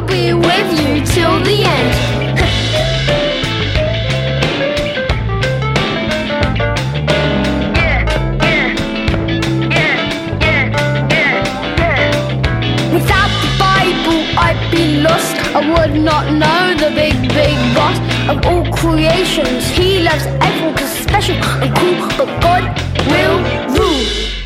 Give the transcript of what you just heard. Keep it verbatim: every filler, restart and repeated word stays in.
be with you till the end. Without the Bible I'd be lost. I would not know the big, big boss of all creations. He loves everyone 'cause special and cool, but God will rule.